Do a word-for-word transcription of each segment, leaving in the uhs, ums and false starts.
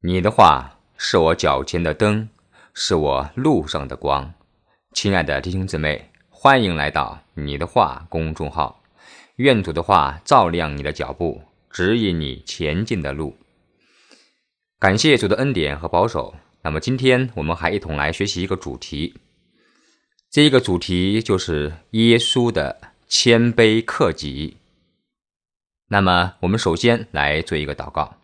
你的话是我脚前的灯，是我路上的光。亲爱的弟兄姊妹，欢迎来到你的话公众号，愿主的话照亮你的脚步，指引你前进的路。感谢主的恩典和保守。那么今天我们还一同来学习一个主题，这一个主题就是耶稣的谦卑克己。那么我们首先来做一个祷告。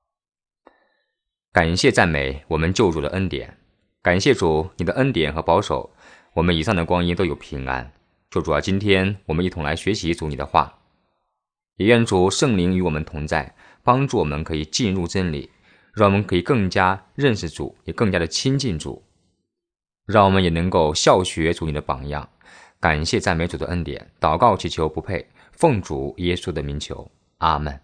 感谢赞美我们救主的恩典，感谢主你的恩典和保守，我们以上的光阴都有平安。求主啊，今天我们一同来学习主你的话，也愿主圣灵与我们同在，帮助我们可以进入真理，让我们可以更加认识主，也更加的亲近主，让我们也能够效学主你的榜样。感谢赞美主的恩典，祷告祈求不配，奉主耶稣的名求，阿们。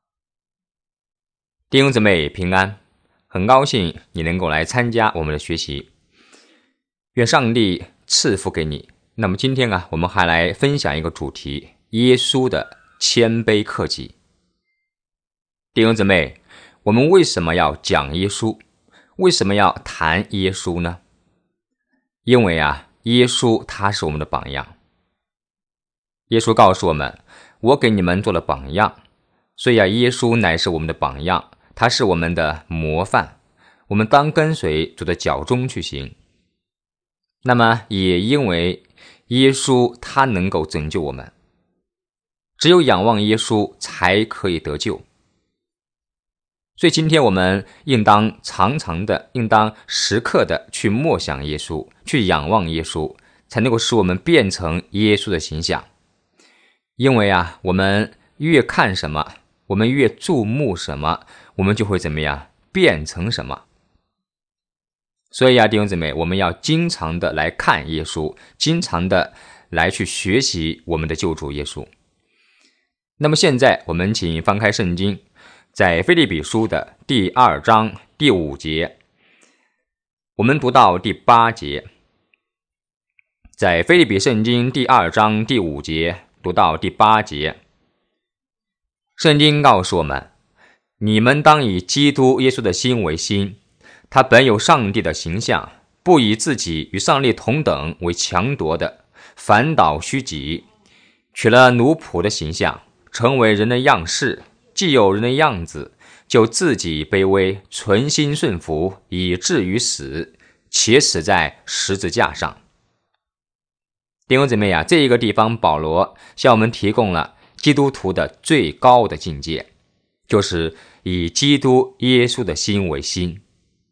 弟兄姊妹平安，很高兴你能够来参加我们的学习，愿上帝赐福给你。那么今天啊，我们还来分享一个主题，耶稣的谦卑克己。弟兄姊妹，我们为什么要讲耶稣？为什么要谈耶稣呢？因为啊，耶稣他是我们的榜样。耶稣告诉我们，我给你们做了榜样，所以啊，耶稣乃是我们的榜样，他是我们的模范，我们当跟随主的脚中去行。那么也因为耶稣他能够拯救我们，只有仰望耶稣才可以得救。所以今天我们应当常常的，应当时刻的去默想耶稣，去仰望耶稣，才能够使我们变成耶稣的形象。因为啊，我们越看什么，我们越注目什么，我们就会怎么样，变成什么。所以啊，弟兄姊妹，我们要经常的来看耶稣，经常的来去学习我们的救主耶稣。那么现在我们请翻开圣经，在腓立比书的第二章第五节，我们读到第八节。在腓立比圣经第二章第五节读到第八节，圣经告诉我们，你们当以基督耶稣的心为心，他本有上帝的形象，不以自己与上帝同等为强夺的，反倒虚己，取了奴仆的形象，成为人的样式，既有人的样子，就自己卑微，存心顺服，以至于死，且死在十字架上。弟兄姊妹啊，这一个地方保罗向我们提供了基督徒的最高的境界，就是以基督耶稣的心为心。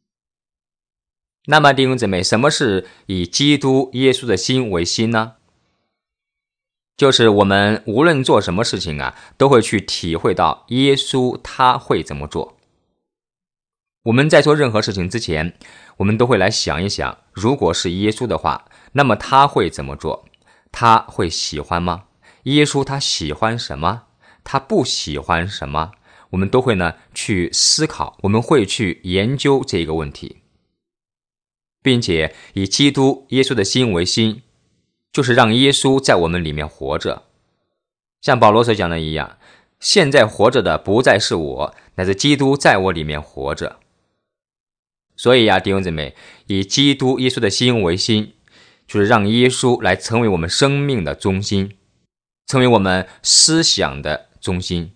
那么弟兄姊妹，什么是以基督耶稣的心为心呢？就是我们无论做什么事情啊，都会去体会到耶稣他会怎么做。我们在做任何事情之前，我们都会来想一想，如果是耶稣的话，那么他会怎么做？他会喜欢吗？耶稣他喜欢什么？他不喜欢什么？我们都会呢去思考，我们会去研究这个问题，并且以基督耶稣的心为心，就是让耶稣在我们里面活着。像保罗所讲的一样，现在活着的不再是我，乃是基督在我里面活着。所以啊，弟兄姊妹，以基督耶稣的心为心，就是让耶稣来成为我们生命的中心，成为我们思想的中心。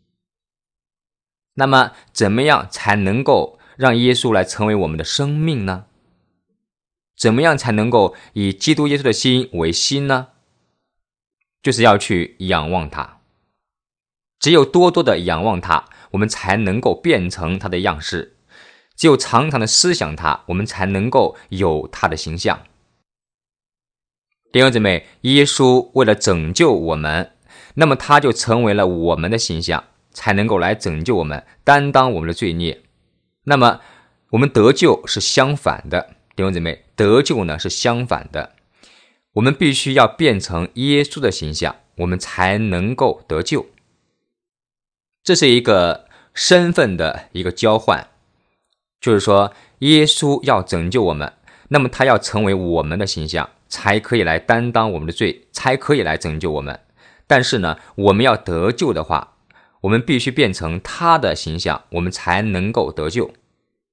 那么怎么样才能够让耶稣来成为我们的生命呢？怎么样才能够以基督耶稣的心为心呢？就是要去仰望他。只有多多的仰望他，我们才能够变成他的样式。只有常常的思想他，我们才能够有他的形象。弟兄姊妹，耶稣为了拯救我们，那么他就成为了我们的形象，才能够来拯救我们，担当我们的罪孽。那么我们得救是相反的，弟兄姊妹，得救呢是相反的，我们必须要变成耶稣的形象，我们才能够得救。这是一个身份的一个交换，就是说耶稣要拯救我们，那么他要成为我们的形象，才可以来担当我们的罪，才可以来拯救我们。但是呢，我们要得救的话，我们必须变成他的形象，我们才能够得救。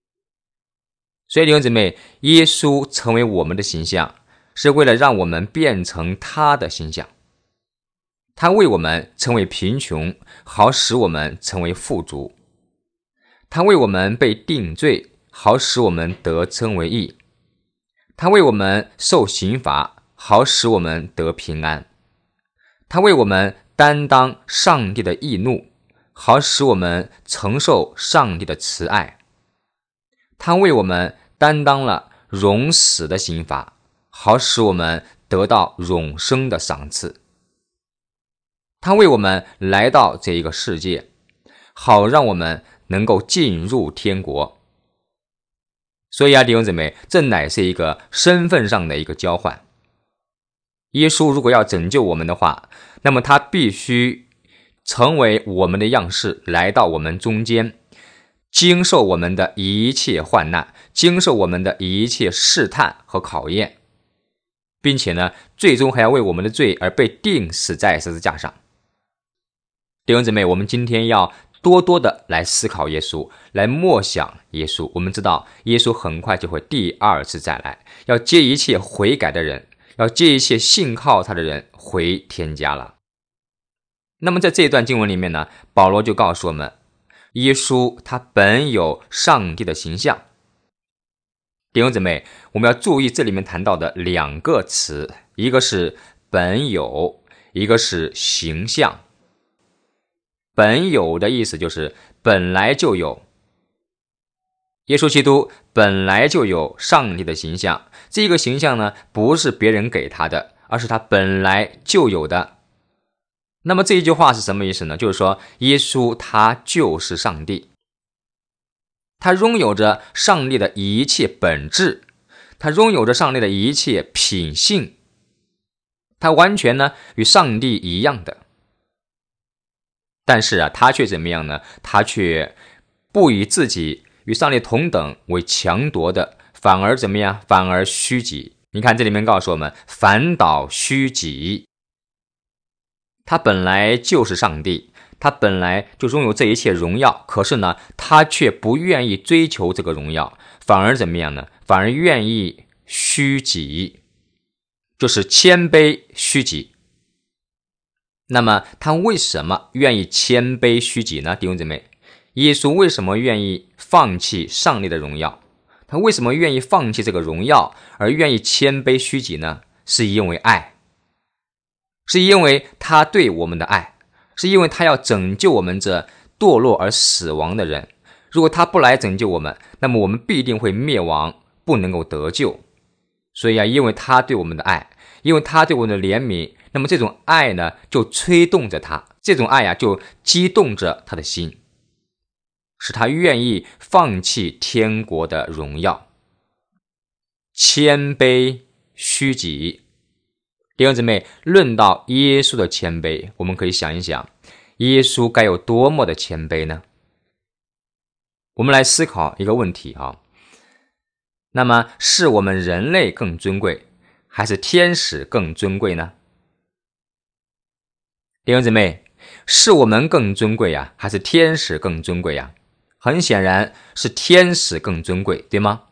所以弟兄姊妹，耶稣成为我们的形象，是为了让我们变成他的形象。他为我们成为贫穷，好使我们成为富足。他为我们被定罪，好使我们得称为义。他为我们受刑罚，好使我们得平安。他为我们担当上帝的义怒，好使我们承受上帝的慈爱。他为我们担当了永死的刑罚，好使我们得到永生的赏赐。他为我们来到这一个世界，好让我们能够进入天国。所以啊，弟兄姊妹，这乃是一个身份上的一个交换。耶稣如果要拯救我们的话，那么他必须成为我们的样式，来到我们中间，经受我们的一切患难，经受我们的一切试探和考验，并且呢，最终还要为我们的罪而被钉死在十字架上。弟兄姊妹，我们今天要多多的来思考耶稣，来默想耶稣。我们知道耶稣很快就会第二次再来，要接一切悔改的人，要接一切信靠他的人回天家了。那么在这一段经文里面呢，保罗就告诉我们，耶稣他本有上帝的形象。弟兄姊妹，我们要注意这里面谈到的两个词，一个是本有，一个是形象。本有的意思就是本来就有，耶稣基督本来就有上帝的形象，这个形象呢，不是别人给他的，而是他本来就有的。那么这一句话是什么意思呢？就是说耶稣他就是上帝，他拥有着上帝的一切本质，他拥有着上帝的一切品性，他完全呢与上帝一样的。但是啊，他却怎么样呢？他却不以自己与上帝同等为强夺的，反而怎么样？反而虚己。你看这里面告诉我们，反倒虚己。他本来就是上帝，他本来就拥有这一切荣耀，可是呢，他却不愿意追求这个荣耀，反而怎么样呢？反而愿意虚己，就是谦卑虚己。那么他为什么愿意谦卑虚己呢？弟兄姊妹，耶稣为什么愿意放弃上帝的荣耀？他为什么愿意放弃这个荣耀而愿意谦卑虚己呢？是因为爱，是因为他对我们的爱，是因为他要拯救我们这堕落而死亡的人。如果他不来拯救我们，那么我们必定会灭亡，不能够得救。所以啊，因为他对我们的爱，因为他对我们的怜悯，那么这种爱呢，就吹动着他，这种爱啊，就激动着他的心，使他愿意放弃天国的荣耀，谦卑虚己。弟兄姊妹，论到耶稣的谦卑，我们可以想一想，耶稣该有多么的谦卑呢？我们来思考一个问题啊，那么是我们人类更尊贵，还是天使更尊贵呢？弟兄姊妹，是我们更尊贵呀，还是天使更尊贵呀？很显然是天使更尊贵，对吗？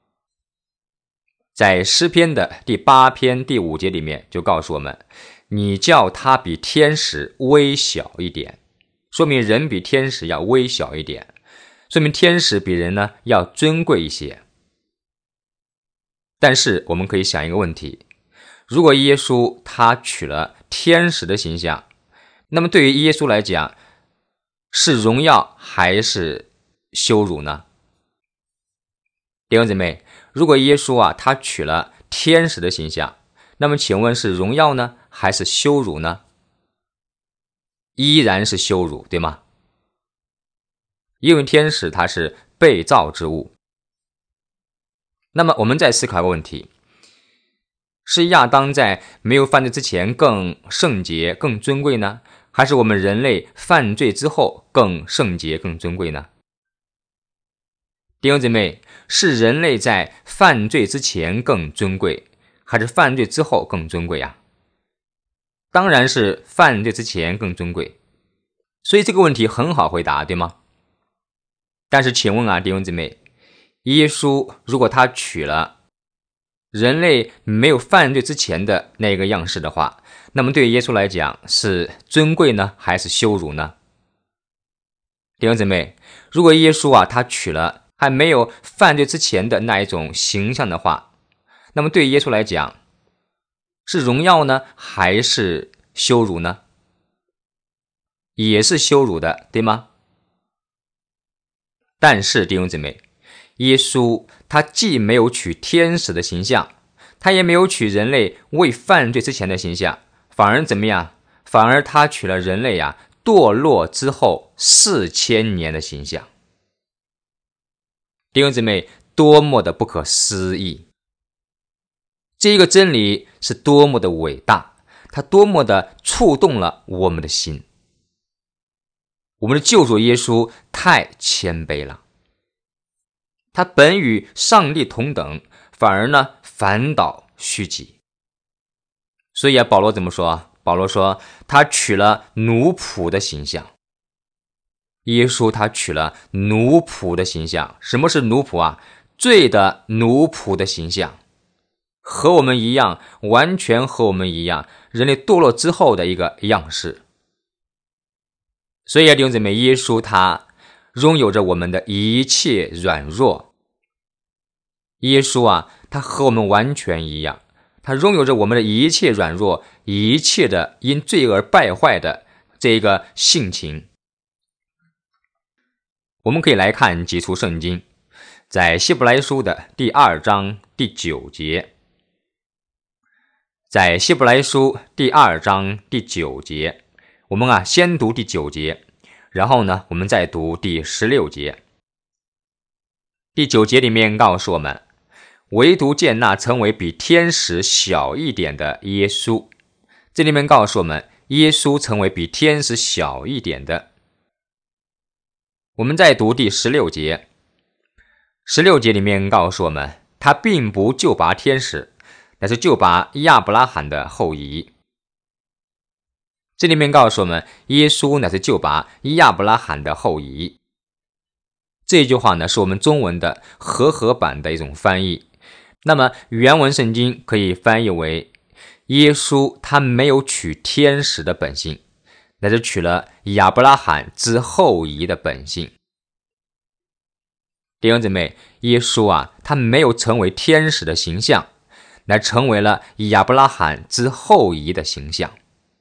在诗篇的第八篇第五节里面就告诉我们，你叫他比天使微小一点，说明人比天使要微小一点，说明天使比人呢要尊贵一些。但是我们可以想一个问题，如果耶稣他取了天使的形象，那么对于耶稣来讲，是荣耀还是羞辱呢？弟兄姊妹，如果耶稣啊他取了天使的形象，那么请问是荣耀呢还是羞辱呢？依然是羞辱，对吗？因为天使它是被造之物。那么我们再思考一个问题，是亚当在没有犯罪之前更圣洁更尊贵呢，还是我们人类犯罪之后更圣洁更尊贵呢？弟兄姊妹，是人类在犯罪之前更尊贵，还是犯罪之后更尊贵呀？当然是犯罪之前更尊贵。所以这个问题很好回答，对吗？但是请问啊，弟兄姊妹， 耶稣如果他取了人类没有犯罪之前的那个样式的话，那么对耶稣来讲是尊贵呢，还是羞辱呢？弟兄姊妹，如果耶稣啊他取了还没有犯罪之前的那一种形象的话，那么对耶稣来讲是荣耀呢，还是羞辱呢？也是羞辱的，对吗？但是弟兄姊妹，耶稣他既没有取天使的形象，他也没有取人类未犯罪之前的形象，反而怎么样？反而他取了人类啊堕落之后四千年的形象。弟兄姊妹，多么的不可思议！这一个真理是多么的伟大，它多么的触动了我们的心。我们的救主耶稣太谦卑了，他本与上帝同等，反而呢反倒虚己。所以啊，保罗怎么说？保罗说他取了奴仆的形象。耶稣他取了奴仆的形象。什么是奴仆啊？罪的奴仆的形象，和我们一样，完全和我们一样，人类堕落之后的一个样式。所以啊，弟兄姊妹，耶稣他拥有着我们的一切软弱。耶稣啊，他和我们完全一样，他拥有着我们的一切软弱，一切的因罪而败坏的这个性情。我们可以来看几处圣经，在希伯来书的第二章第九节，在希伯来书第二章第九节，我们啊先读第九节，然后呢我们再读第十六节。第九节里面告诉我们，唯独见那成为比天使小一点的耶稣。这里面告诉我们，耶稣成为比天使小一点的。我们再读第十六节，十六节里面告诉我们，他并不救拔天使，但是救拔亚伯拉罕的后裔。这里面告诉我们，耶稣乃是救拔亚伯拉罕的后裔。这句话呢，是我们中文的和合版的一种翻译。那么原文圣经可以翻译为，耶稣他没有取天使的本性，乃是取了亚伯拉罕之后裔的本性。弟兄姊妹，耶稣啊，他没有成为天使的形象，乃成为了亚伯拉罕之后裔的形象，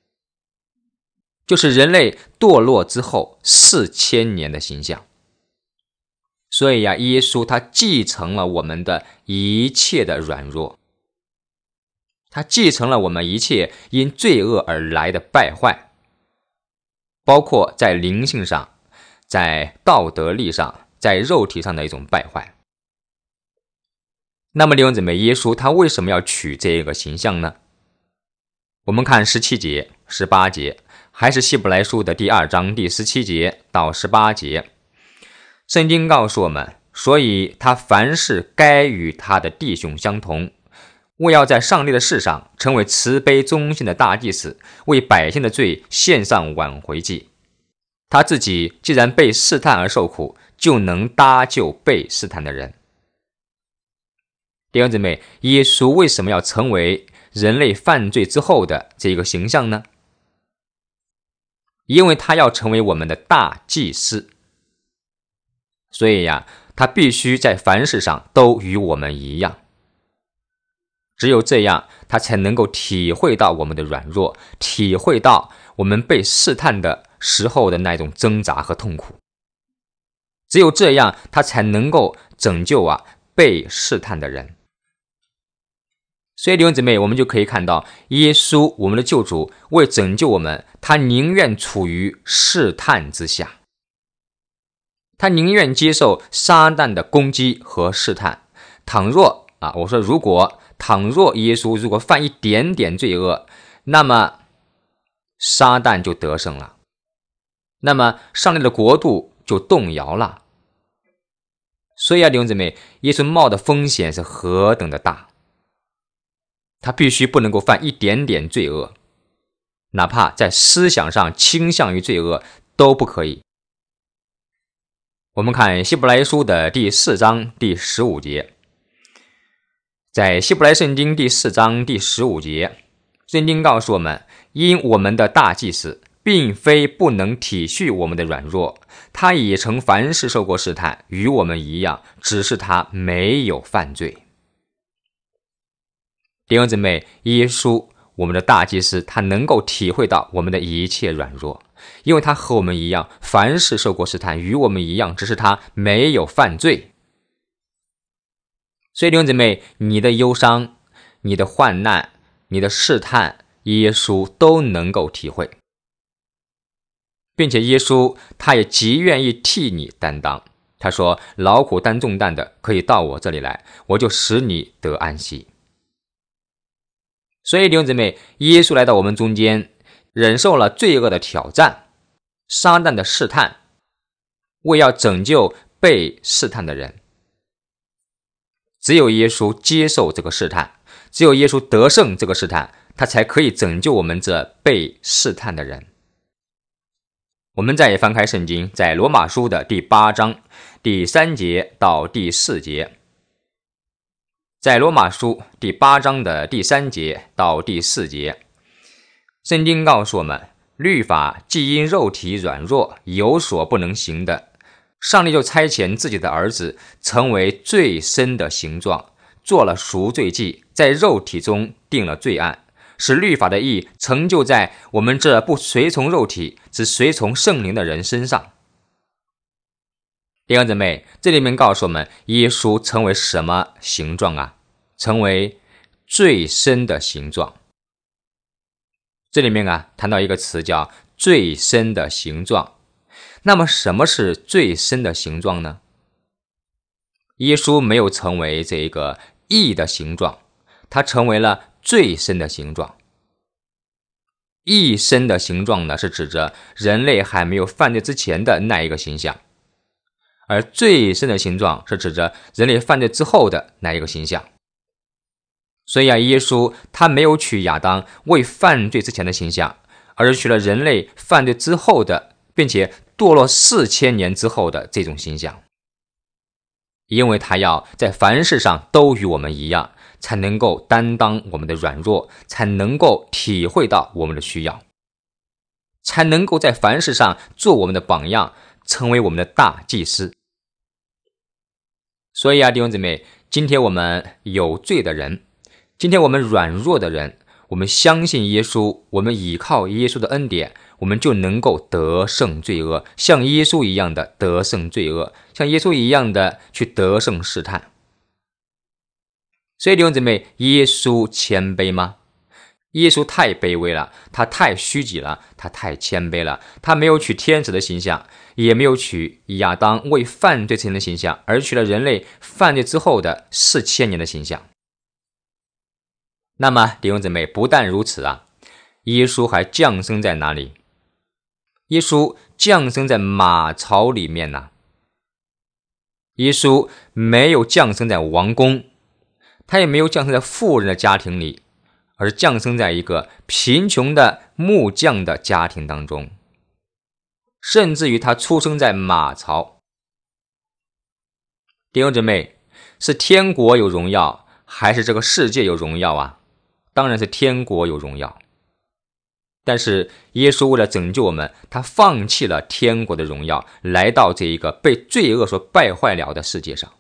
就是人类堕落之后四千年的形象。所以呀、啊，耶稣他继承了我们的一切的软弱，他继承了我们一切因罪恶而来的败坏，包括在灵性上，在道德力上，在肉体上的一种败坏。那么弟兄姊妹，耶稣他为什么要取这个形象呢？我们看十七节、十八节，还是希伯来书的第二章第十七节到十八节。圣经告诉我们，所以他凡事该与他的弟兄相同，为要在上帝的事上成为慈悲忠信的大祭司，为百姓的罪献上挽回祭。他自己既然被试探而受苦，就能搭救被试探的人。弟兄姊妹，耶稣为什么要成为人类犯罪之后的这个形象呢？因为他要成为我们的大祭司。所以呀，他必须在凡事上都与我们一样。只有这样，他才能够体会到我们的软弱，体会到我们被试探的时候的那种挣扎和痛苦。只有这样，他才能够拯救啊被试探的人。所以弟兄姊妹，我们就可以看到，耶稣我们的救主为拯救我们，他宁愿处于试探之下，他宁愿接受撒旦的攻击和试探。倘若啊，我说如果倘若耶稣如果犯一点点罪恶，那么撒旦就得胜了，那么上帝的国度就动摇了。所以啊，弟兄姊妹，耶稣冒的风险是何等的大，他必须不能够犯一点点罪恶，哪怕在思想上倾向于罪恶都不可以。 我们看希伯来书的第四章第十五节，在希伯来圣经第四章第十五节，圣经告诉我们，因我们的大祭司并非不能体恤我们的软弱，他也曾凡事受过试探，与我们一样，只是他没有犯罪。弟兄姊妹，耶稣我们的大祭司，他能够体会到我们的一切软弱，因为他和我们一样，凡事受过试探，与我们一样，只是他没有犯罪。所以弟兄姊妹，你的忧伤、你的患难、你的试探，耶稣都能够体会，并且耶稣他也极愿意替你担当。他说，劳苦担重担的可以到我这里来，我就使你得安息。所以弟兄姊妹，耶稣来到我们中间，忍受了罪恶的挑战，撒旦的试探，为要拯救被试探的人。只有耶稣接受这个试探，只有耶稣得胜这个试探，他才可以拯救我们这被试探的人。我们再也翻开圣经，在罗马书的第八章第三节到第四节，在罗马书第八章的第三节到第四节，圣经告诉我们，律法既因肉体软弱有所不能行的，上帝就差遣自己的儿子成为最深的形状，做了赎罪祭，在肉体中定了罪案，使律法的义成就在我们这不随从肉体只随从圣灵的人身上。弟兄姊妹，这里面告诉我们，耶稣成为什么形状啊？成为最深的形状。这里面啊，谈到一个词叫最深的形状。那么什么是最深的形状呢？耶稣没有成为这一个义的形状，他成为了最深的形状。义深的形状呢，是指着人类还没有犯罪之前的那一个形象，而最深的形状是指着人类犯罪之后的那一个形象。所以啊，耶稣他没有取亚当未犯罪之前的形象，而是取了人类犯罪之后的，并且堕落四千年之后的这种形象。因为他要在凡事上都与我们一样，才能够担当我们的软弱，才能够体会到我们的需要，才能够在凡事上做我们的榜样，成为我们的大祭司。所以啊，弟兄姊妹，今天我们有罪的人，今天我们软弱的人，我们相信耶稣，我们倚靠耶稣的恩典，我们就能够得胜罪恶，像耶稣一样的得胜罪恶，像耶稣一样的去得胜试探。所以弟兄姊妹，耶稣谦卑吗？耶稣太卑微了，他太虚己了，他太谦卑了，他没有取天使的形象，也没有取亚当未犯罪之前的形象，而取了人类犯罪之后的四千年的形象。那么弟兄姊妹，不但如此啊，耶稣还降生在哪里？耶稣降生在马槽里面呐、啊。耶稣没有降生在王宫，他也没有降生在富人的家庭里，而降生在一个贫穷的木匠的家庭当中，甚至于他出生在马槽。弟兄姊妹，是天国有荣耀，还是这个世界有荣耀啊？当然是天国有荣耀。但是耶稣为了拯救我们，他放弃了天国的荣耀，来到这一个被罪恶所败坏了的世界上，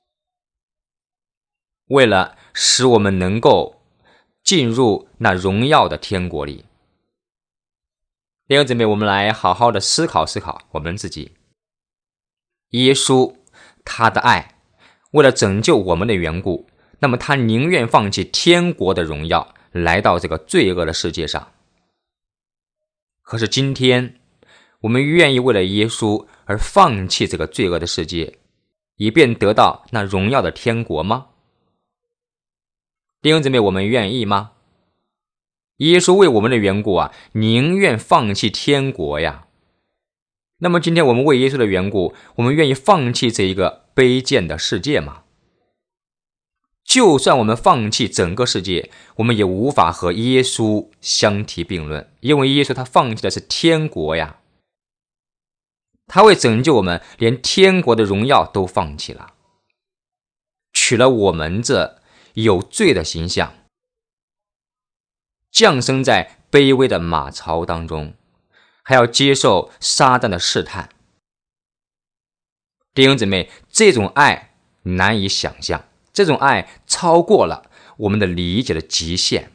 为了使我们能够进入那荣耀的天国里。弟兄姊妹，我们来好好的思考思考我们自己。耶稣他的爱，为了拯救我们的缘故，那么他宁愿放弃天国的荣耀，来到这个罪恶的世界上。可是今天我们愿意为了耶稣而放弃这个罪恶的世界，以便得到那荣耀的天国吗？弟兄姊妹，我们愿意吗？耶稣为我们的缘故啊，宁愿放弃天国呀。那么今天我们为耶稣的缘故，我们愿意放弃这一个卑贱的世界吗？就算我们放弃整个世界，我们也无法和耶稣相提并论，因为耶稣他放弃的是天国呀。 他为拯救我们，连天国的荣耀都放弃了，取了我们这有罪的形象，降生在卑微的马槽当中，还要接受撒旦的试探。弟兄姊妹，这种爱难以想象，这种爱超过了我们的理解的极限。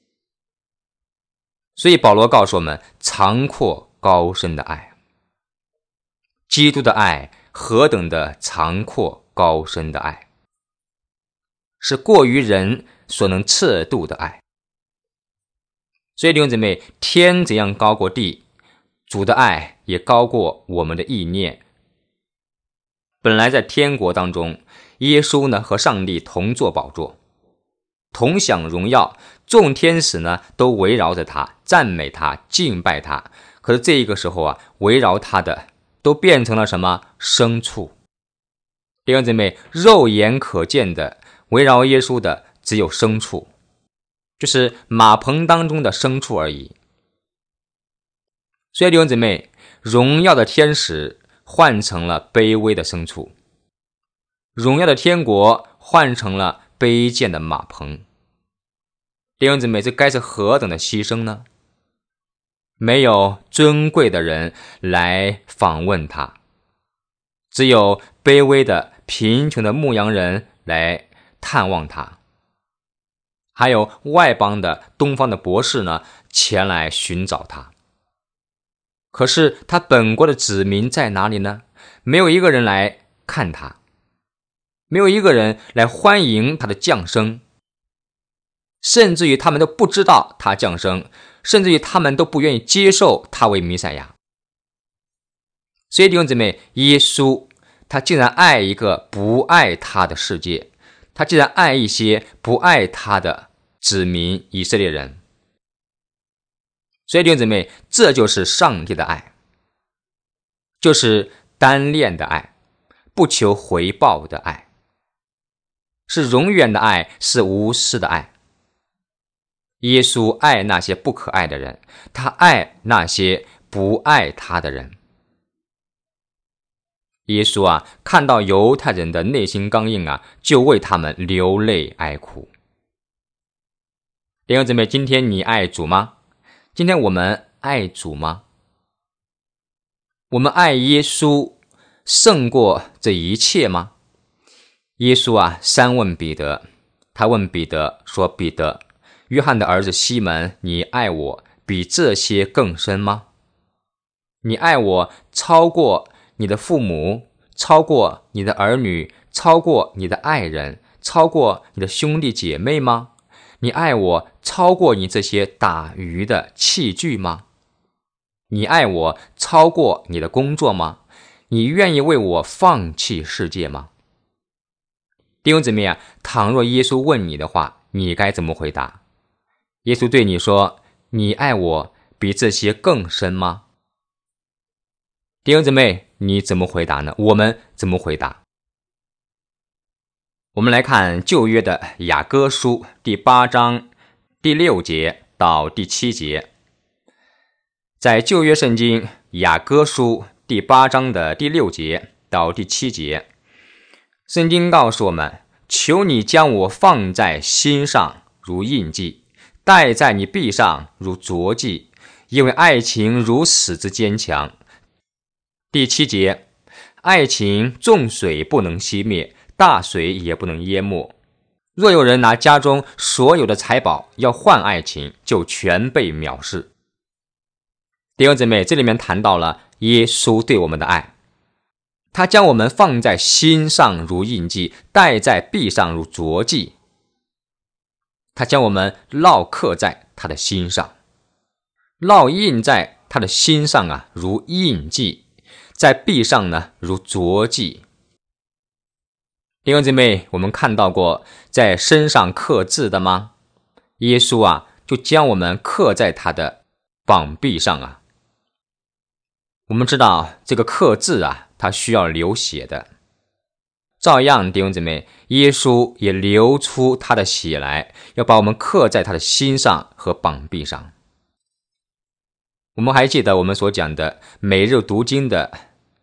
所以保罗告诉我们，长阔高深的爱，基督的爱何等的长阔高深的爱，是过于人所能测度的爱。所以弟兄姊妹，天怎样高过地，主的爱也高过我们的意念。本来在天国当中，耶稣呢和上帝同坐宝座，同享荣耀，众天使呢都围绕着他，赞美他，敬拜他。可是这个时候啊，围绕他的都变成了什么？牲畜。弟兄姊妹，肉眼可见的围绕耶稣的只有牲畜，就是马棚当中的牲畜而已。所以弟兄姊妹，荣耀的天使换成了卑微的牲畜，荣耀的天国换成了卑贱的马棚。弟兄姊妹，这该是何等的牺牲呢？没有尊贵的人来访问他，只有卑微的贫穷的牧羊人来探望他，还有外邦的东方的博士呢前来寻找他。可是他本国的子民在哪里呢？没有一个人来看他，没有一个人来欢迎他的降生，甚至于他们都不知道他降生，甚至于他们都不愿意接受他为弥赛亚。所以弟兄姊妹，耶稣他竟然爱一个不爱他的世界，他竟然爱一些不爱他的子民以色列人。所以弟兄姊妹，这就是上帝的爱，就是单恋的爱，不求回报的爱，是永远的爱，是无私的爱。耶稣爱那些不可爱的人，他爱那些不爱他的人。耶稣啊，看到犹太人的内心刚硬啊，就为他们流泪哀哭。弟兄姊妹，今天你爱主吗？今天我们爱主吗？我们爱耶稣胜过这一切吗？耶稣啊，三问彼得，他问彼得说：彼得，约翰的儿子西门，你爱我比这些更深吗？你爱我超过你的父母，超过你的儿女，超过你的爱人，超过你的兄弟姐妹吗？你爱我超过你这些打鱼的器具吗？你爱我超过你的工作吗？你愿意为我放弃世界吗？弟兄姊妹啊，倘若耶稣问你的话，你该怎么回答？耶稣对你说：你爱我比这些更深吗？弟兄姊妹，你怎么回答呢？我们怎么回答？我们来看旧约的雅歌书第八章第六节到第七节。在旧约圣经雅歌书第八章的第六节到第七节，圣经告诉我们：求你将我放在心上如印记，戴在你臂上如镯记，因为爱情如死之坚强。第七节，爱情众水不能熄灭，大水也不能淹没。若有人拿家中所有的财宝要换爱情，就全被藐视。弟兄姊妹，这里面谈到了耶稣对我们的爱，他将我们放在心上如印记，戴在臂上如镯记，他将我们烙刻在他的心上，烙印在他的心上啊，如印记，在臂上呢如镯记。弟兄姊妹，我们看到过在身上刻字的吗？耶稣啊，就将我们刻在他的膀臂上啊。我们知道这个刻字啊，它需要流血的，照样弟兄姊妹，耶稣也流出他的血来，要把我们刻在他的心上和膀臂上。我们还记得我们所讲的每日读经的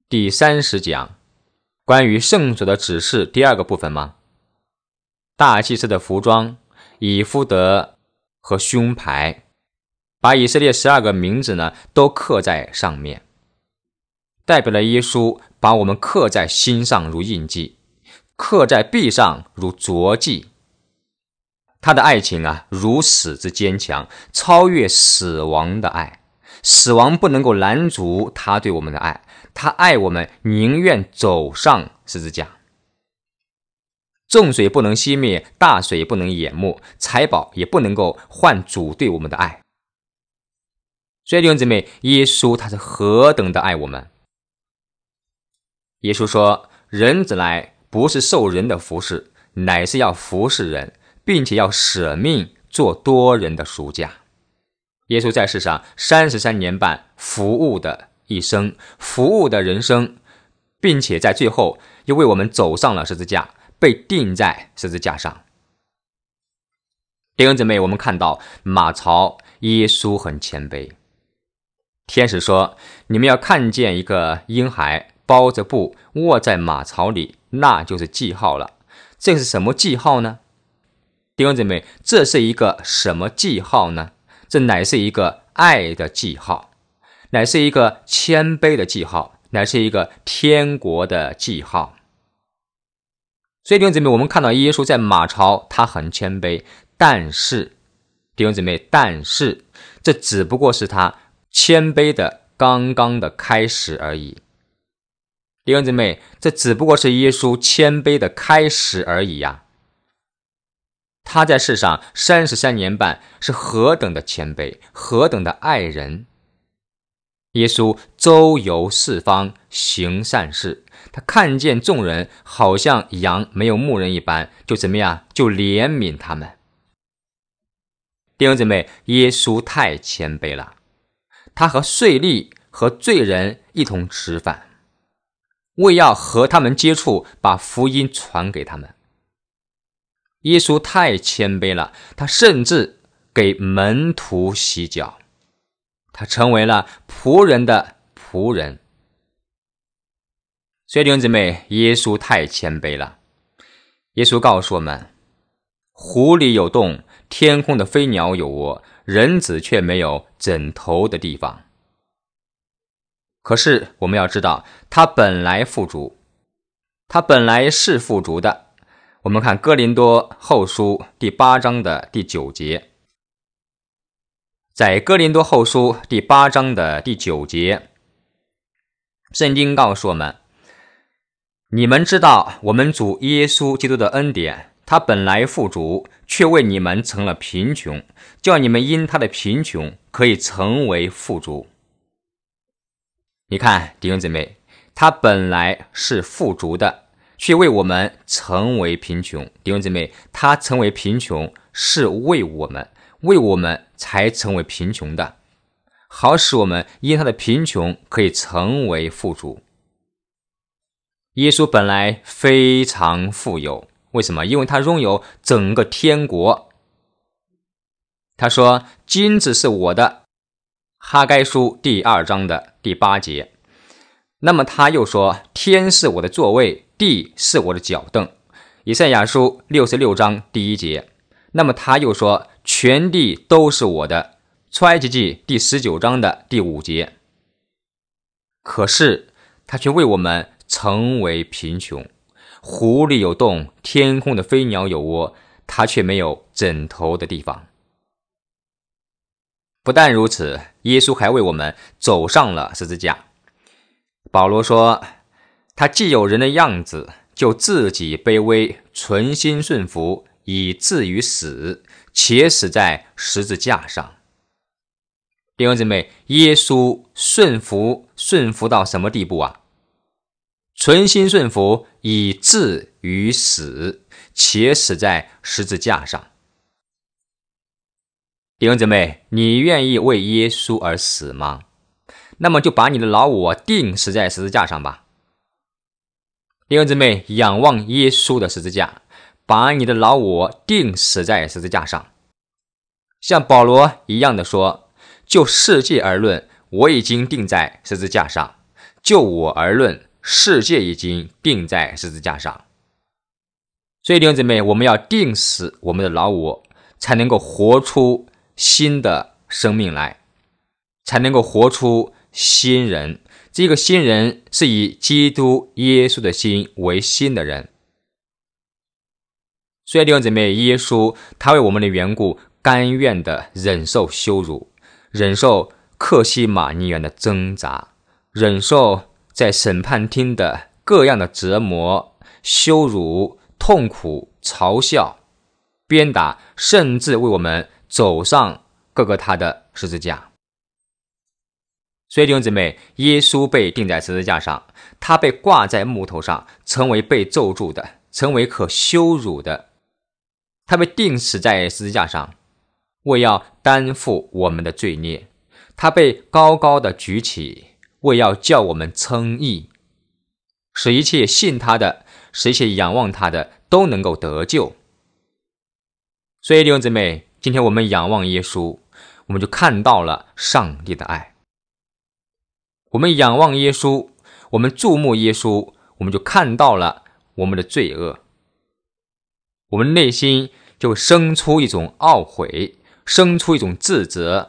第三十讲，关于圣所的指示第二个部分吗？大祭司的服装、以弗得和胸牌，把以色列十二个名字呢都刻在上面，代表了耶稣把我们刻在心上如印记，刻在臂上如着记。他的爱情啊，如死之坚强，超越死亡的爱。死亡不能够拦阻他对我们的爱，他爱我们，宁愿走上十字架。众水不能熄灭，大水不能淹没，财宝也不能够换主对我们的爱。所以弟兄姊妹，耶稣他是何等的爱我们。耶稣说，人子来不是受人的服侍，乃是要服侍人，并且要舍命做多人的赎价。耶稣在世上三十三年半服务的一生，服务的人生，并且在最后又为我们走上了十字架，被钉在十字架上。弟兄姊妹，我们看到马槽，耶稣很谦卑。天使说，你们要看见一个婴孩包着布卧在马槽里，那就是记号了。这是什么记号呢？弟兄姊妹，这是一个什么记号呢？这乃是一个爱的记号，乃是一个谦卑的记号，乃是一个天国的记号。所以弟兄姊妹，我们看到耶稣在马槽，他很谦卑，但是弟兄姊妹，但是这只不过是他谦卑的刚刚的开始而已。弟兄姊妹，这只不过是耶稣谦卑的开始而已呀。他在世上三十三年半是何等的谦卑，何等的爱人。耶稣周游四方行善事，他看见众人好像羊没有牧人一般，就怎么样，就怜悯他们。弟兄姊妹，耶稣太谦卑了，他和税吏和罪人一同吃饭，为要和他们接触，把福音传给他们。耶稣太谦卑了，他甚至给门徒洗脚，他成为了仆人的仆人。所以弟兄姊妹，耶稣太谦卑了。耶稣告诉我们，湖里有洞，天空的飞鸟有窝，人子却没有枕头的地方。可是我们要知道，他本来富足，他本来是富足的。我们看哥林多后书第八章的第九节，在哥林多后书第八章的第九节，圣经告诉我们，你们知道我们主耶稣基督的恩典，他本来富足，却为你们成了贫穷，叫你们因他的贫穷可以成为富足。你看弟兄姊妹，他本来是富足的，却为我们成为贫穷。弟兄姊妹，他成为贫穷是为我们，为我们才成为贫穷的，好使我们因他的贫穷可以成为富足。耶稣本来非常富有，为什么？因为他拥有整个天国。他说，金子是我的，哈该书第二章的第八节。那么他又说，天是我的座位，地是我的脚凳，以赛亚书六十六章第一节。那么他又说，全地都是我的，出埃及记第十九章的第五节。可是他却为我们成为贫穷，湖里有洞，天空的飞鸟有窝，他却没有枕头的地方。不但如此，耶稣还为我们走上了十字架。保罗说，他既有人的样子，就自己卑微，存心顺服，以至于死，且死在十字架上。弟兄姊妹，耶稣顺服顺服到什么地步啊？存心顺服，以至于死，且死在十字架上。弟兄姊妹，你愿意为耶稣而死吗？那么就把你的老我钉死在十字架上吧。弟兄姊妹，仰望耶稣的十字架，把你的老我钉死在十字架上。像保罗一样的说，就世界而论，我已经钉在十字架上， 就我而论，世界已经钉在十字架上。所以弟兄姊妹，我们要钉死我们的老我，才能够活出新的生命来，才能够活出新人。这个新人是以基督耶稣的心为新的人。所以弟兄姊妹，耶稣他为我们的缘故甘愿的忍受羞辱，忍受客西马尼园的挣扎，忍受在审判厅的各样的折磨、羞辱、痛苦、嘲笑、鞭打，甚至为我们走上各个他的十字架。所以弟兄姊妹，耶稣被钉在十字架上，他被挂在木头上，成为被咒诅的，成为可羞辱的。他被钉死在十字架上，为要担负我们的罪孽。他被高高的举起，为要叫我们称义，使一切信他的，使一切仰望他的都能够得救。所以弟兄姊妹，今天我们仰望耶稣，我们就看到了上帝的爱。我们仰望耶稣，我们注目耶稣，我们就看到了我们的罪恶。我们内心就生出一种懊悔，生出一种自责，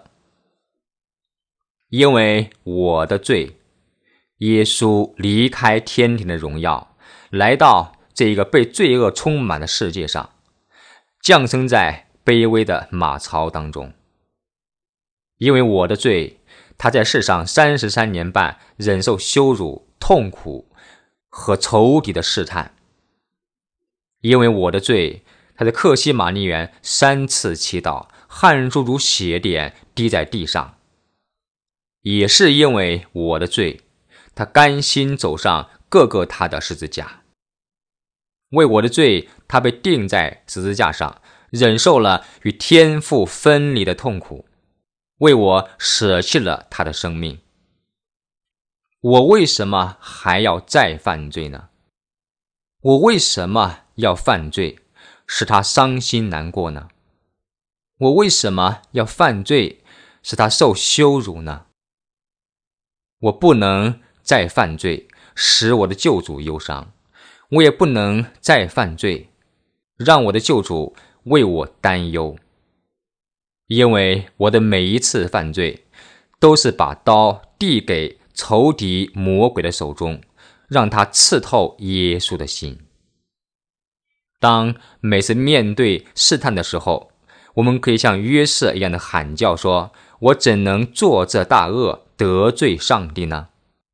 因为我的罪，耶稣离开天庭的荣耀，来到这个被罪恶充满的世界上，降生在卑微的马槽当中。因为我的罪，他在世上三十三年半忍受羞辱、痛苦和仇敌的试探。因为我的罪，他在客西马尼园三次祈祷，汗珠如血点滴在地上。也是因为我的罪，他甘心走上各个他的十字架。为我的罪，他被钉在十字架上，忍受了与天父分离的痛苦，为我舍弃了他的生命。我为什么还要再犯罪呢？我为什么要犯罪，使他伤心难过呢？我为什么要犯罪，使他受羞辱呢？我不能再犯罪，使我的救主忧伤，我也不能再犯罪，让我的救主为我担忧。因为我的每一次犯罪，都是把刀递给仇敌魔鬼的手中，让他刺透耶稣的心。当每次面对试探的时候，我们可以像约瑟一样的喊叫说，我怎能做这大恶，得罪上帝呢？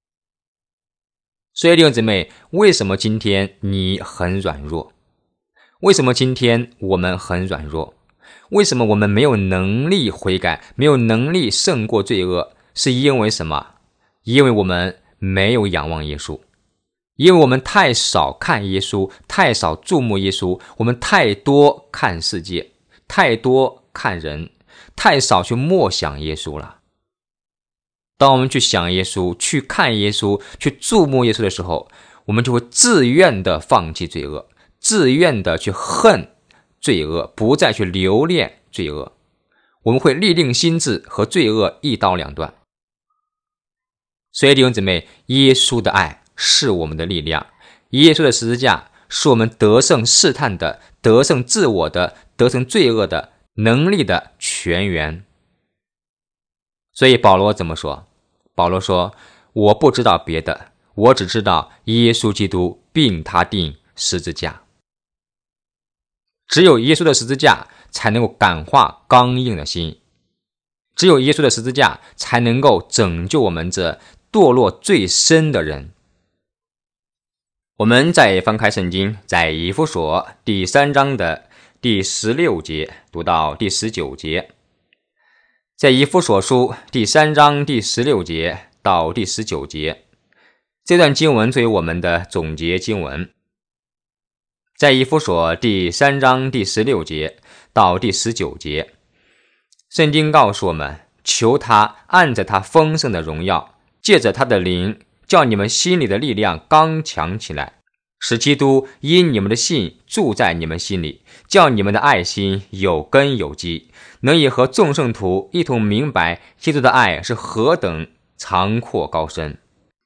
所以弟兄姊妹，为什么今天你很软弱？为什么今天我们很软弱？为什么我们没有能力悔改，没有能力胜过罪恶？是因为什么？因为我们没有仰望耶稣，因为我们太少看耶稣，太少注目耶稣，我们太多看世界，太多看人，太少去默想耶稣了。当我们去想耶稣，去看耶稣，去注目耶稣的时候，我们就会自愿的放弃罪恶，自愿的去恨罪恶，不再去留恋罪恶。我们会立定心志和罪恶一刀两断。所以弟兄姊妹，耶稣的爱是我们的力量，耶稣的十字架是我们得胜试探的，得胜自我的，得胜罪恶的能力的泉源。所以保罗怎么说？保罗说，我不知道别的，我只知道耶稣基督并他钉十字架。只有耶稣的十字架才能够感化刚硬的心，只有耶稣的十字架才能够拯救我们这堕落最深的人。我们再翻开圣经，在以弗所第三章的第十六节读到第十九节。在以弗所书第三章第十六节到第十九节，这段经文作为我们的总结经文。在以弗所第三章第十六节到第十九节，圣经告诉我们，求他按着他丰盛的荣耀，借着他的灵，叫你们心里的力量刚强起来，使基督因你们的信住在你们心里，叫你们的爱心有根有基，能以和众圣徒一同明白基督的爱是何等长阔高深，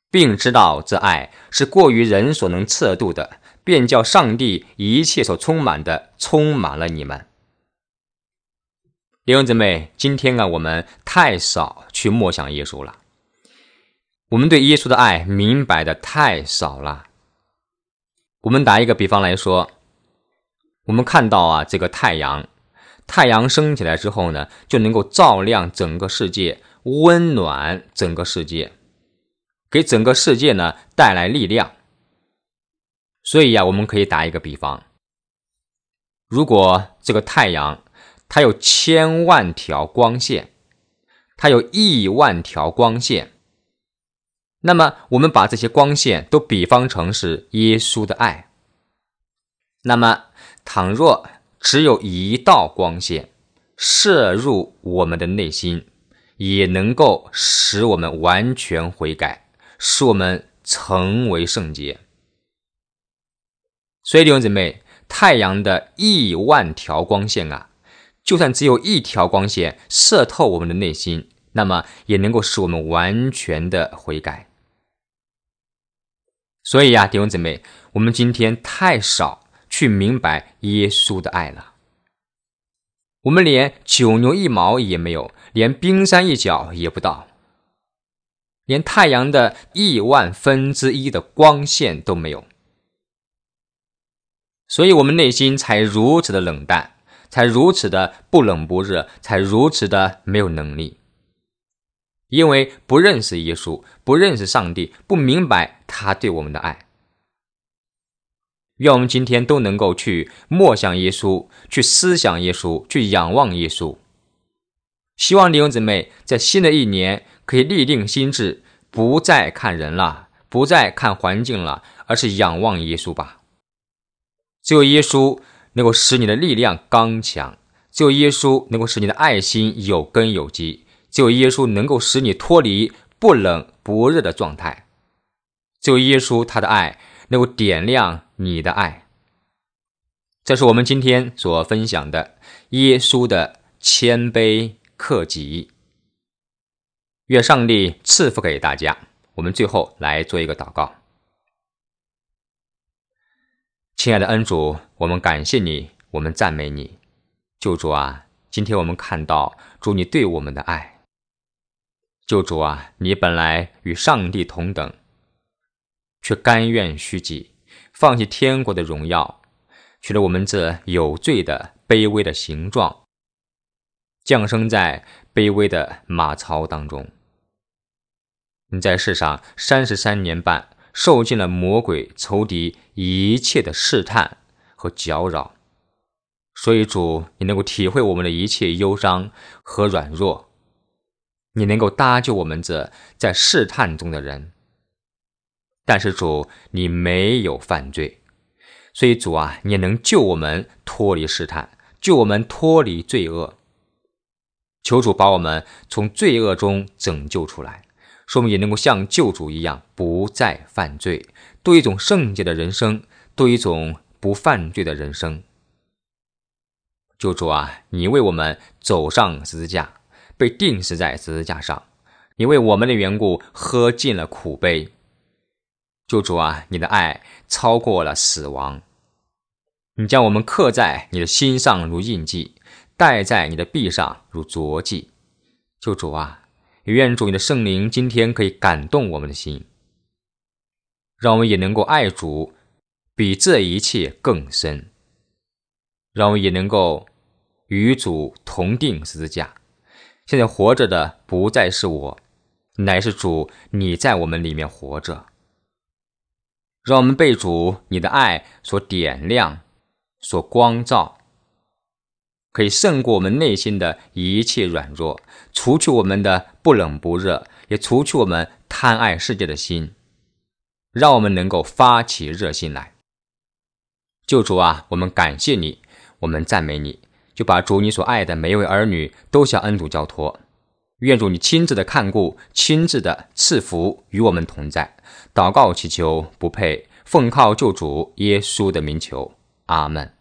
并知道这爱是过于人所能测度的，便叫上帝一切所充满的充满了你们。弟兄姊妹，今天啊，我们太少去默想耶稣了，我们对耶稣的爱明白的太少了。我们打一个比方来说，我们看到啊，这个太阳太阳升起来之后呢，就能够照亮整个世界，温暖整个世界，给整个世界呢带来力量。所以呀、啊，我们可以打一个比方，如果这个太阳它有千万条光线，它有亿万条光线，那么我们把这些光线都比方成是耶稣的爱。那么倘若只有一道光线射入我们的内心，也能够使我们完全悔改，使我们成为圣洁。所以弟兄姊妹，太阳的亿万条光线啊，就算只有一条光线射透我们的内心，那么也能够使我们完全的悔改。所以呀、啊，弟兄姊妹，我们今天太少去明白耶稣的爱了。我们连九牛一毛也没有，连冰山一角也不到，连太阳的亿万分之一的光线都没有。所以我们内心才如此的冷淡，才如此的不冷不热，才如此的没有能力。因为不认识耶稣，不认识上帝，不明白他对我们的爱。愿我们今天都能够去默想耶稣，去思想耶稣，去仰望耶稣。希望弟兄姊妹在新的一年可以立定心志，不再看人了，不再看环境了，而是仰望耶稣吧。只有耶稣能够使你的力量刚强，只有耶稣能够使你的爱心有根有基，只有耶稣能够使你脱离不冷不热的状态，只有耶稣他的爱能够点亮你的爱。这是我们今天所分享的耶稣的谦卑克己。愿上帝赐福给大家。我们最后来做一个祷告。亲爱的恩主，我们感谢你，我们赞美你。救主啊，今天我们看到主你对我们的爱。救主啊，你本来与上帝同等，却甘愿虚己，放弃天国的荣耀，取了我们这有罪的卑微的形状，降生在卑微的马槽当中。你在世上三十三年半，受尽了魔鬼仇敌一切的试探和搅扰，所以主，你能够体会我们的一切忧伤和软弱，你能够搭救我们这在试探中的人。但是主，你没有犯罪，所以主啊，你能救我们脱离试探，救我们脱离罪恶。求主把我们从罪恶中拯救出来，使我们也能够像救主一样不再犯罪，度一种圣洁的人生，度一种不犯罪的人生。救主啊，你为我们走上十字架，被钉死在十字架上，你为我们的缘故喝尽了苦杯。救主啊，你的爱超过了死亡，你将我们刻在你的心上如印记，戴在你的臂上如镯记。救主啊，也愿主你的圣灵今天可以感动我们的心，让我们也能够爱主比这一切更深，让我们也能够与主同定十字架。现在活着的不再是我，乃是主你在我们里面活着。让我们被主你的爱所点亮，所光照，可以胜过我们内心的一切软弱，除去我们的不冷不热，也除去我们贪爱世界的心，让我们能够发起热心来。救主啊，我们感谢你，我们赞美你，就把主你所爱的每一位儿女都向恩主交托。愿主你亲自的看顾，亲自的赐福与我们同在。祷告祈求不配，奉靠救主耶稣的名求，阿们。